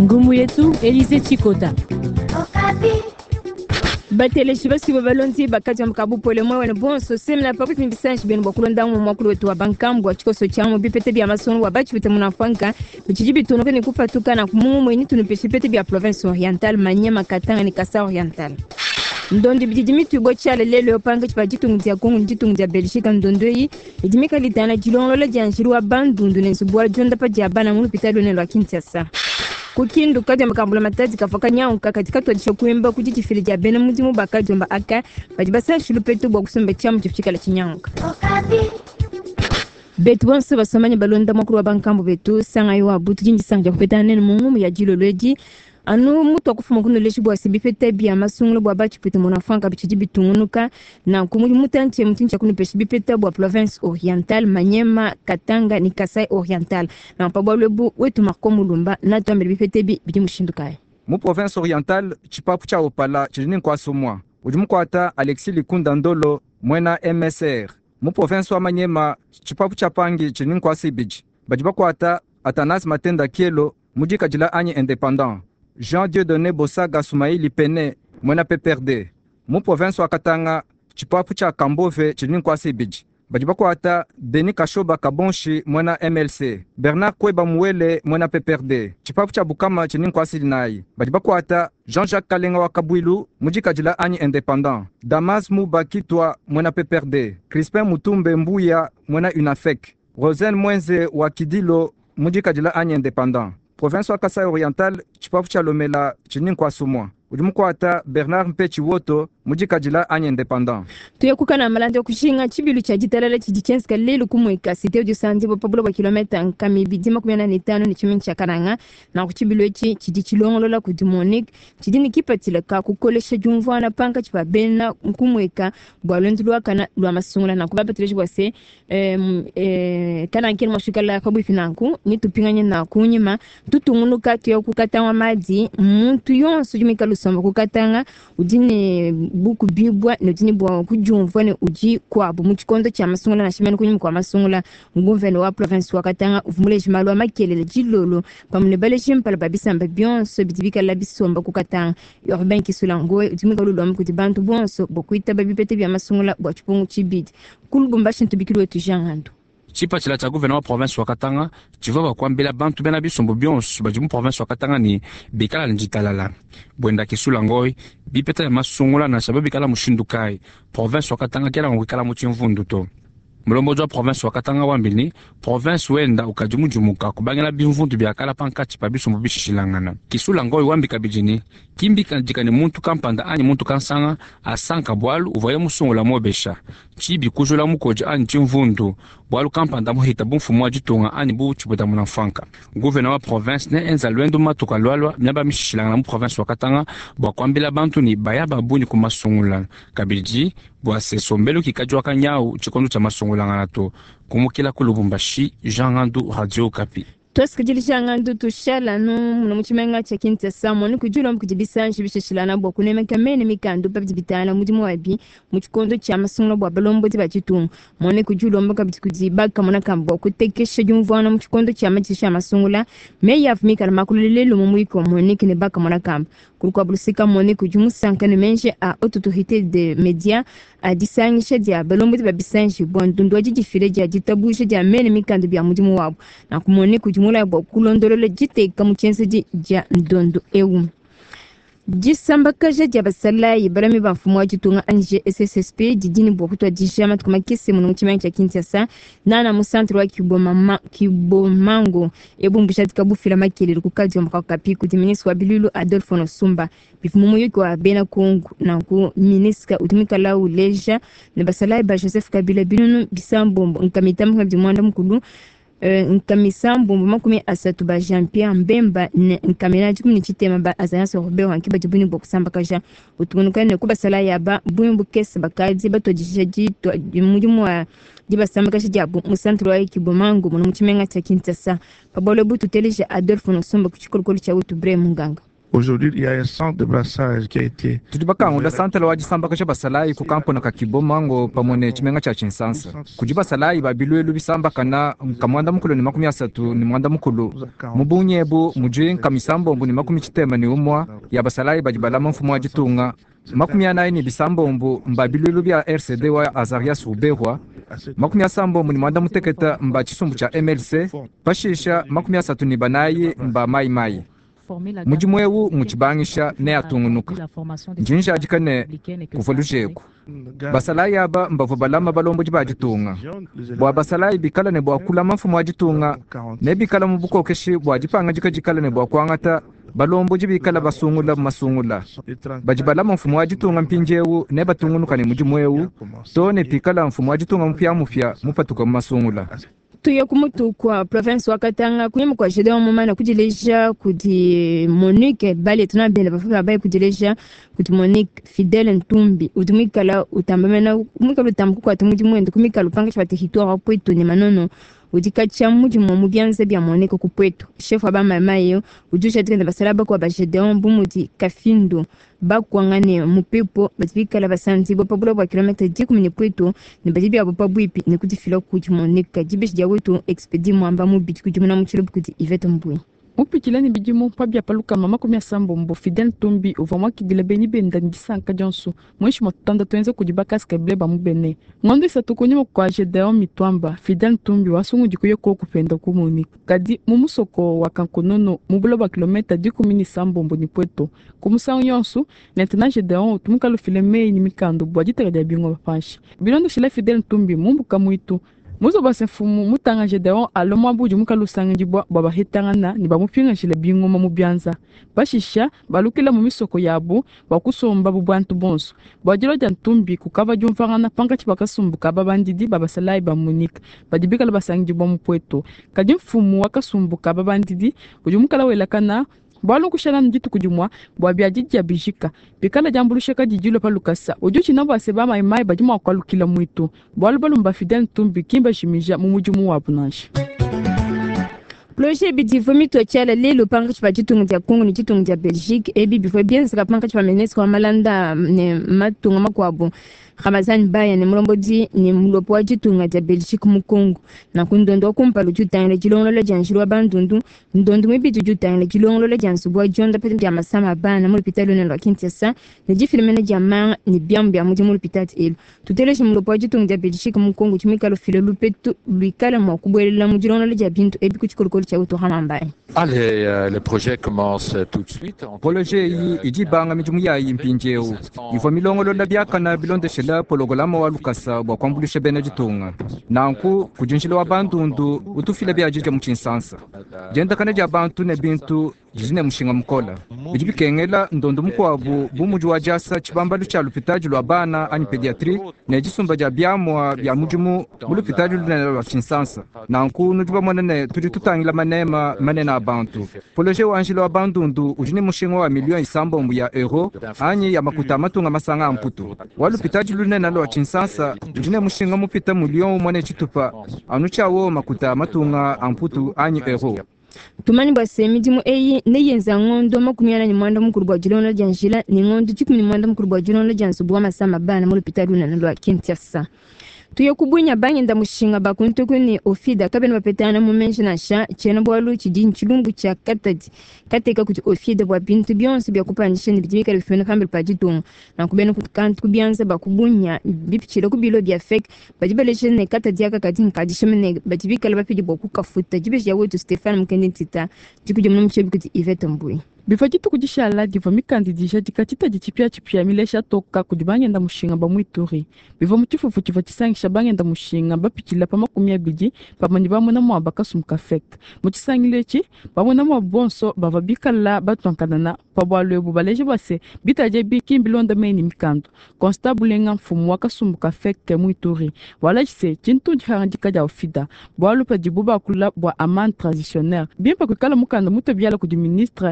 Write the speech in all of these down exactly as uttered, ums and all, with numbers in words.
Ngumu yetu Elise Chikota. Batele shibasi babalonzi bakati mkabu pole mwa wana bonso semna pakiti mbisanshi benu bakulonda mu makulu wetu wa bankambu achikoso chamu bipete bya masonu wa bachi bite munafanka bichijibi tunoke ni kufatuka na kumungu mweni tunupesi pete bya province orientale Manyema Katanga ni Kasa orientale. Ndondi bijimi tubo chale lelo opanga chipajitu ngizia Kongo njitu ngizia Belgique ndondoi ijimika litana jilongo la janjiru wa bandundu nensubuwa jonda pa jabana mulu pitalo nelo Kinshasa. Kukindu kati ya makambula matati kafaka nyauka katika tuwadisha kuimba kujijifili ja bena muzimu baka jomba aka bajibasa shilupetu bwa kusumbe chamu chifuchika la chinyauka. Betu wansu basamanya balonda makuru wa bankambu betu sanga yuwa butu jinji sanga kupeta nene mungumu ya jilo lweji anu mutu wakufuma kunu leshi bwa sibifete bia masungulu bwa bachi pite monafanga bichijibi tungunuka na kumuli mutanche mutincha kunu peshi bifete bwa province orientale Manyema Katanga ni Kasai orientale na mpabwa lebu wetu makomu lumba na tuambele bifete bi bijimushindukai mu province orientale chipapu cha opala chijini kwa sumwa ujimu kwa ata Alexis Likunda Ndolo mwena M S R mu province wa Manyema chipapu cha pangi chijini kwa Sibiji bajiba kwa ata Atanas Matenda Kielo mujika jila anye independant Jean Dieudonné Bosaga Soumaïli Pene mwena P P R D mu province wa Katanga chipapu cha Kambove chini kwa Sibiji bajiba kwa ata Denis Kashoba Kabonshi mwena M L C Bernard Kweba Muele mwena P P R D chipapu cha Bukama chini kwa Silinai bajiba kwa ata Jean-Jacques Kalenga wa Kabwilu mujika jila anyi independant Damas Mubakitwa mwena P P R D Crispin Mutumbe Mbuya mwena Unafek Rosen Mwenze wa Kidilo mujika jila anyi independant province wa Kasai orientale chipapu cha Lomela chini kwa sumwa ujimu kwa ata Bernard Mpechi Woto mujika jila anye independant tuyakuka na malandi okushinga chibilu cha jitalala chijichenska lelu kumweka siteo jusanzi bopabula kwa kilometa nkami bidima kumyana nitano ni chimini cha Karanga na kuchibilu echi chidichilongolola kudimonik chidini kipatila ka kukolesha jumvwana panka chipabena kumweka bwalonzi luwakana luwa masungula na kubabatileshi wase um, e, kana nkini mwashukala kabu ifinanku ni tupinganye na kunyima tutungunuka tuya kukatangwa maji muntu yonsu jumika lusomba kukatanga ujini buku bibwa ne ujini bwa kujumvwa ne uji kwabu muchikondo cha masungula na shimeni kunyima kwa masungula ngumvene wa province wa Katanga uvumule jimalu wa makelele jilolo pamune bale jimpala babisamba bionso bitibika labisomba kukatanga yorben kisula ngoe ujimika lulu wa mkuti bantu bonso bokuita babipete bia masungula bwa chupungu chibidi kulubumbashi ntubikilo wetu jangandu chipa chila cha gouvernement province wa Katanga chiva kwambela bantu bena bisombo byonso bajimu province wa Katanga ni bekala njitalala bwenda kisula ngoi bipeta ya masungula na sababu bikala mushindukai province wa Katanga kela ngikala muchimvundu to mulombo jwa province wa Katanga wambili province wenda ukajumujumuka kubangela bimvundu byakala pankati pa bisombo bishishilangana kisula ngoi wambika bijini kimbika jikani muntu kampanda ani muntu kansanga asanka bwalu uvaye musungula mobesha chibi kujula mukoja ani chimvundu bwalu kampanda muhita bumfumu wa jitunga ani bu chibuta munafanka gouverneur wa province ne enza lwendo matuka lwalwa myaba mishishilangana mu province wa Katanga bwa kwambila bantu ni bayaba buni kumasungula kabiji bwa sesombelo kikajwa kanyau chikondo cha masungula ngana to kumukila kulubumbashi Jean Ngandu Radio Kapi Tuwasikajilishia ngandu tushala nu muna mchimenga cha Kinshasa mwani kujula mkujibisa nshibishishilana bwa kunemeka mene mikandu pa bitibitana mujimu wabi mchikondo cha masungula bwa balombo tiba chitumu mwani kujula mbaka bitikujibaka mwana kambwa kutekesha jumvwana mchikondo cha machisha masungula meya afumika na makulilelo mumuiko mwani kinebaka mwana kambwa kulukwa bulusika mwani kujumu sankane menje a autotorite de media a disangisha dia balombo tiba bisanji bwa ndundwa jijifile dia jitabusha dia mene mikandu bia mujimu wabu na kumwani kujumu mula bo kulondolole jiteka muchenseji ja ndondo ewu jisambakaje ja basalayi barami bamfumo wajitunga anje S S S P jijini bokutwa jishama tukuma kese muno muchimanyi cha Kinshasa nana mu centre wa Kiboma Kibomango ebumbusha tikabufila makelele kukaji wa Kapi ku ministre wa Bilulu Adolphe Nosumba bifumu yuko wa bena Kongo na ku ministre utumika la uleja ne basalayi ba Joseph Kabila binunu bisambombo nkamitamu byumwanda mukulu Uh, nkamisambu makumi asatu ba Jean-Pierre Mbemba nkamera jikumi chitema ba azanso Robert wankiba jibuni bokusamba kaja utunukane kuba sala yaba bumbu kese bakazi batojisha jito mujimu wa jibasamba kaja jabu musantro wa Kibomango muno muchimenga cha Kinshasa pabolo butu teleje Adolphe Nosomba kuchikolokolo cha utu bre munganga Aujourd'hui, il y a un centre de brassage qui a été tudibakangula santala wajisambaka cha basalayi ku kampona ka kibomango pamone chimenga cha chinsansa kuji basalayi babilwelu bisambaka na kamwanda mukulu ni makumi asatu ni mwanda mukulu mubunyebu muji nkamisambombu ni makumi chitema ni umwa ya basalayi bajibalama mfumo wa jitunga makumi anayi ni bisambombu mbabilwelu bya R C D wa Azarias Ruberwa makumi asambombu ni mwanda muteketa mba chisumbu cha M L C pashisha makumi asatu ni banayi mba mai mai mujimwewu muchibangisha ne atungunuka njinja ajikane kuvolujeku basalayi aba mbavu balama balombo jibajitunga bwa basalayi bikala ne bwa kula mafumu ajitunga ne bikala mubukokeshi bwa jipanga jikajikala ne bwa kwangata balombo jibikala basungula masungula bajibalama mfumu ajitunga mpinjewu ne batungunuka ne mujimwewu to ne pikala mfumu ajitunga mpya mufya mupatuka masungula tuye kumutu kwa province wa Katanga kunyemu kwa jede wa mumana kujileja kuti Monique bali tunabele bafuka bayi kujileja kuti Monique Fidèle Ntumbi utumikala utambamena kumikala utamku kwa tumuji mwendo kumikala upanga chwa territoire wa Pweto ni manono udikacha muji mwa byanze bya Monique ku Pweto chef wa bama mayo ujusha tende basalaba kwa bajedeon bumuti Kafindo bakwangane mupepo batibikala basanzi bopabula bwa kilometre dix kumini Pweto ni bajibi abo pabwipi ni kutifila kuti Monique jibeshi dia wetu expedi mwamba mubiti kuti muna muchilobu kuti Yvette Mbui upikilani bijimu pabia paluka mama kumya sambombo Fidèle Ntumbi uvamwa kigile beni benda ndisanka jonsu mwishi motanda tuenze kujibaka skableba mubene ngondo isatu kunyemo kwa Gedeon Mitwamba Fidèle Ntumbi wasungu jikuye ko kupenda ku Monique kadi mumusoko wa kankonono mubulo ba kilometre dix kumini sambombo ni Pweto kumusangu yonsu maintenant Gedeon utumuka lu fileme ni mikando bwajitera dia bingo bapashi bilondo shila Fidèle Ntumbi mumbuka muitu muzo base fumu mutanga Gedeon alomwa buju mukalusanga jibwa baba hetangana ni bamupinga shile bingo mu byanza bashisha balukila mu misoko yabo bakusomba bubwantu bonso bwajiro ja Ntumbi kukava jumfangana panga chibakasumbuka babandidi babasalayi ba Monique badibikala basanga jibwa mu Pweto kadi mfumu wakasumbuka babandidi ujumukala welakana bwalo kushana njitu kujumwa bwa byajija bijika bikala jambulusheka jijilo palukasa ujuchi nabo aseba mai mai bajuma kwalukila mwitu bwalo balumba Fidèle Ntumbi kimba shimija mu mujumu wa bunashi projet biti vomito chala lelo panga chipa chitungu cha Kongo ni chitungu cha Belgique ebi bifo bien sika panga chipa menesco wa malanda ne matunga makwabo Ramazani Baya ni mlombodi ni mlopo wa chitunga cha Belgique mu Kongo na kundondo kumpalo jutangile chilongo la janshiro bandundu ndondo mbitu jutangile chilongo la jansubwa jonda pete ya masama bana mu pitalo ne lo Kinshasa ne jifilme ne jama ni byambya mu mu pitati elo tuteleje mlopo wa chitunga cha Belgique mu Kongo chimikalo filo lupetu luikala mu kubwelela mu chilongo la jabintu ebi kuchikorokolo cha utohamambaye. Allez, euh, le projet commence tout de suite. Projet yi ijibanga mijumu ya yimpinjeu. Ifo milongolo la byakana bilonde shela pologolama wa lukasa bwa kwambulisha bena jitunga. Nanku kujinshila wa bandundu utufila bya jija mu Kinshasa. Jenda kana ja bantu ne bintu jine mushinga mkola. Bijibikengela ndondo mukwabu bumuju wa jasa chibambalu cha lupitaji lwa bana ani pediatri ne jisumba ja byamwa bya mujumu mulupitaji lune lwa Kinshasa. Nanku nujuba monene turi tutangila manema manena abantu. Projet wa anjilo wa bandundu ujine mushinga wa milioni isambombu ya euro anyi ya makuta matunga masanga amputu. Walupitaji lune na lwa Kinshasa ujine mushinga mupita milioni mwane chitupa anucha wo makuta matunga amputu anyi euro. Tumani bwase midimu eyi neyenza ngondo makumyana ni mwanda mukuru bwa jilongo janjila ni ngondo chikumi ni mwanda mukuru bwa jilongo jansubuwa masama bana mu pitalo na lwa Kinshasa. Tuye kubunya bangi nda mushinga bakuntu kuni ofida kabeni bapetana mu menjina sha chena bwalu chidin chilumbu cha katadi kateka kuti ofida bwa bintu byonse bya kupanisha ni bijibika bifena kambe pajitunga na kubena kukantu kubyanza bakubunya bipichira kubilo bya fake bajibeleshe ne katadi aka kadin kadishemene bajibika labapidi bwa kukafuta jibeshi ya wetu Stefan Mkendi Tita jikuje mu mchebi kuti Yvette Mbui bifajitu kujishala diva mikandidisha dikatita jitipia chipia milesha toka kudibanya nda mushinga ba mwituri biva muchifufu chiva chisangisha banya nda mushinga bapikila pa makumi abiri pamanyi bamwe mwa bakasumuka fake muchisangilechi bamwe mwa bonso bava bikala batwankanana pabwalwebu baleje base bitaje biki mbilonda meni mikando constable nga mfumu wakasumuka fake mwituri wala chise chintu jharandika ja ofida bwalu pa dibuba kula bwa amende traditionnel bien pa kala mukanda mutobyala ku ministre ani ku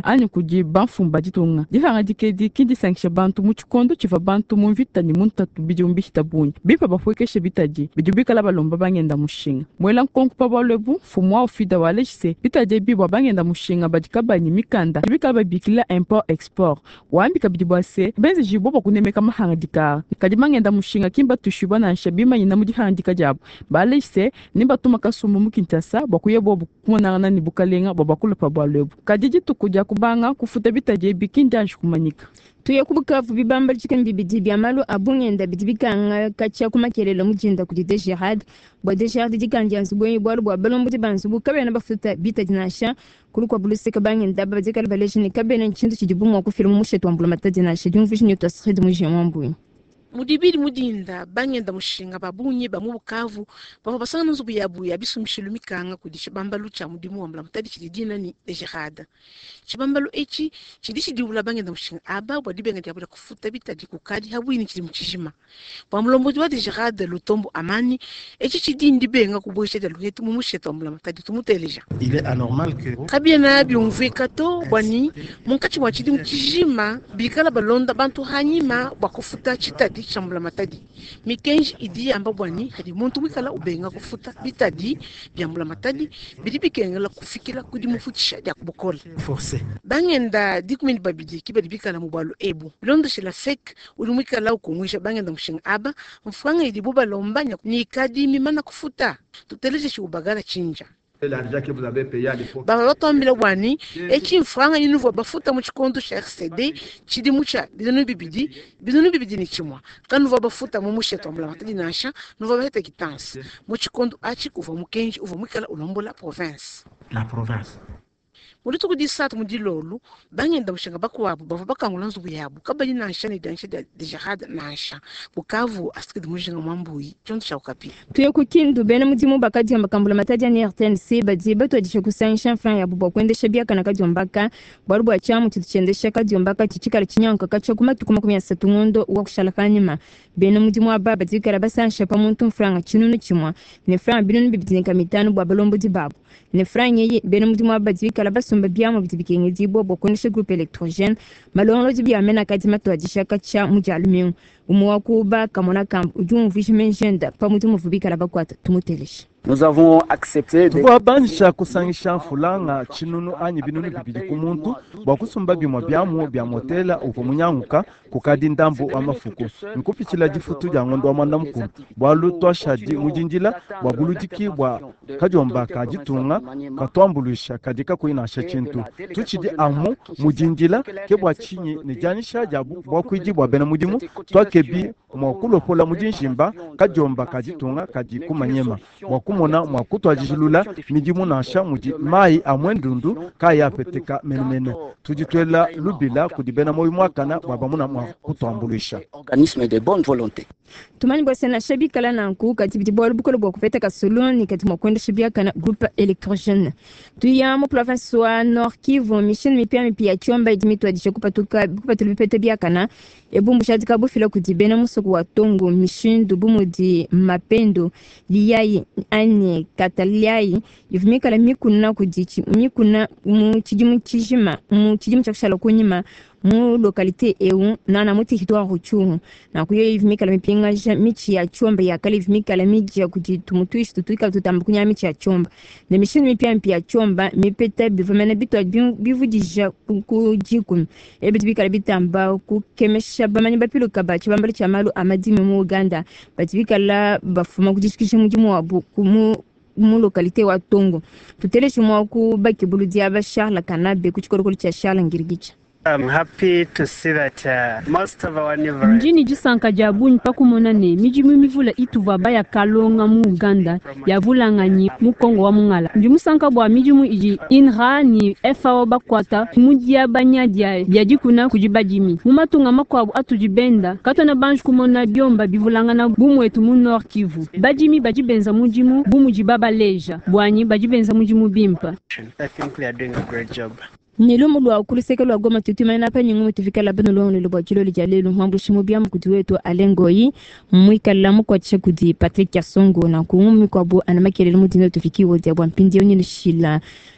kuji banfumba ditonga dihanga dikedi kidi sanksha bantu muchikondo chiva bantu munvita ni muntatu bijumbi hitabunyi bipa bafwekeshe bitaji bijubika la balomba bangenda mushinga mwela nkonku pa balebu fumwa ofida waleshise bitaje bibwa bangenda mushinga badikabanye mikanda bibika babikila import export wambika bidibwase benze jibobo kunemeka mahanga dikara kadi mangenda mushinga kimba tushuba na nshabima yina mudihandika jabo baleshise nimba tuma kasumu mukintasa bakuye bobo kumonana ni bukalenga babakula pa balebu kadi tukuja kubanga kufuta bitaje bikinda nshkumanyika tuye kubukavu bibamba chikan bibidi byamalo abungenda bidibikanga kacha kumakelelo mujinda kudi de jihad bwa de jihad dikanja nsubwe bwa bwa balombo tibansubu kabena bafuta bita dinasha kulukwa buluse kabangenda babajekala baleshini kabena nchindu chidibumwa kufira mushetu ambula matadinasha dimvishinyo taskhid mujemwambuyi mudibiri mudinda bangenda mushinga babunye bamubukavu baba basanga nzubu yabuya bisumishilo mikanga kudi chibambalu cha mudimu wambula mutadi chidina ni ejihada chibambalu echi chidishi diula bangenda mushinga aba bwadibenga diabula kufuta bitadi kukadi habwini chidi mchijima bamulombozi wa ejihada lutombo amani echi chidindi benga kubwisha de luhetu mumusheto wambula mutadi tumuteleja il est anormal que kabiena byumvika to bwani munkachi wa chidi mchijima bikala balonda bantu hanyima bakufuta chitadi chambula matadi mikenji idi amba bwani hadi muntu mwikala ubenga kufuta bitadi byambula matadi bidibikengela kufikila kudi mufutisha ya kubokola forcé bangenda dikumeni babidi kibadibikala mubalo ebu londo shela fake uli mwikala ukumwisha bangenda mushinga aba mfanga idi buba lombanya ni kadi mimana kufuta tuteleje shubagala chinja l'argent que vous avez payé à l'époque. Ba lotombile bwani echi mfanga yinuvo bafuta mu chikondo cha R C D chidi mucha bizonu bibidi bizonu bibidi ni chimwa kanu va bafuta mu musheto mbula matadi nasha nuva baheta kitansi mu chikondo achi kuva mu kenji uva mwikala ulombola province la province mulito kudisatu mudilolu bangenda mushinga bakwabo bava bakangula nzubu yabo kabali nasha ni dansha de jihad nasha bukavu askidi mushinga mwambuyi chonto cha ukapi tuye kukindu bene mudimu bakadi ambakambula matadi ni R T N C badi bato adisha kusanisha fran ya bubo kwendesha biaka na kadi ombaka barubu achamu tuchendesha kadi ombaka chichikala chinyanka kacha kumaki kuma kumya satu ngondo wa kushalakanyima bene mudimu ababa dikara basanisha pa muntu franga chinunu chimwa ne franga binunu bibidinika mitanu bwa balombo dibabu ne franga ye bene mudimu ababa dikara basumba biamo bitibikenge dibo bokonesha groupe électrogène malongo dibi amena kadi mato adisha kacha mujalumiu umuwakuba kamona camp ujum vishmen jenda pa mudimu vubikala bakwata tumuteleshi. Nous avons accepté de kubabanisha kusangisha fulanga chinunu anyi binunu bibili kumuntu bakusumba bimwa byamu bya motela uko munyanguka kukadi ndambo amafuko nkupikila difutu ya ngondo amanda mukuru bwalu twashadi mujinjila bwaguludiki bwa kajomba kajitunga katwambulisha kadika kuinasha chintu tuchidi amu mujinjila ke bwa chinyi nijanisha jabu bwa kwiji bwa bena mudimu twakebi mwakulopola mujinshimba kajomba kajitunga kajikumanyema mona mwakutwa jishulula mijimu nasha muji mai amwendundu kaya peteka menumene tujitwela lubila kudibena moyo mwakana wabamuna mwakutwambulisha organisme de bonne volonté tumani bwasena shabikala nanku kati bitibolo bukolo bwa kufeta kasoloni kati mwakwenda shabika na groupe électrogène tuya mu province wa Nord Kivu mission mipia mipia chomba idimitu adisha kupatuka kupatu bipete biakana ebumbu shadika bufila kudibena musoku wa Tongo mission dubumu di mapendo liyayi ane kataliyayi yivimika la mikuna kudichi mikuna mu chijimu chijima mu chijimu chakishala kunyima mu localité ewu nana muti hitwa ruchuru na kuyo yivimika la mipinga michi ya chomba ya kale yivimika la miji ya kujitumutuishi tutuika tutambukunya michi ya chomba na mishini mipia mpia chomba mipeta bivumene bitu bivudija kujikum ebi tibika la bitamba kukemesha bamanyi bapilu kabachi bambali chamalu amadimi mu Uganda batibika la bafuma kujishikisha mujimu wabu kumu mu localité wa Tongo tuteleshi mwa kubaki buludi aba Charles Kanabe kuchikorokolo cha Charles Ngirigicha. I'm happy to see that uh, most of our neighbors njini jisanka jabuni pakumonane mijimu mivula ituva baya kalonga mu Uganda yavulanganyi mu Kongo wa mungala ndimusanka bwa mijimu iji inra ni F A O bakwata mudia banyadia byajikuna kujibajimi mumatunga makwabu atujibenda katona banju kumona byomba bivulangana bumwetu mu Nord Kivu bajimi bajibenza mujimu bumujibaba leja bwanyi bajibenza mujimu bimpa. I think we are doing a great job. Nilumu lwa ukuliseke lwa goma tutuma ina pa nyingu tifika beno lwa nilo bwachilo lijalelu mwambu shimubia mkutu wetu Alengoi mwika lamu kwa tisha kudi Patrick Kasongo na kuumumi kwa bu anamakele lumu dino tufiki wote ya mpindi yoni nishila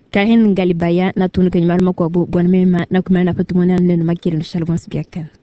Karin Galibaya na tunu kanyuma kwa bwana mema na kumana patumona neno makiri nshalomos biakan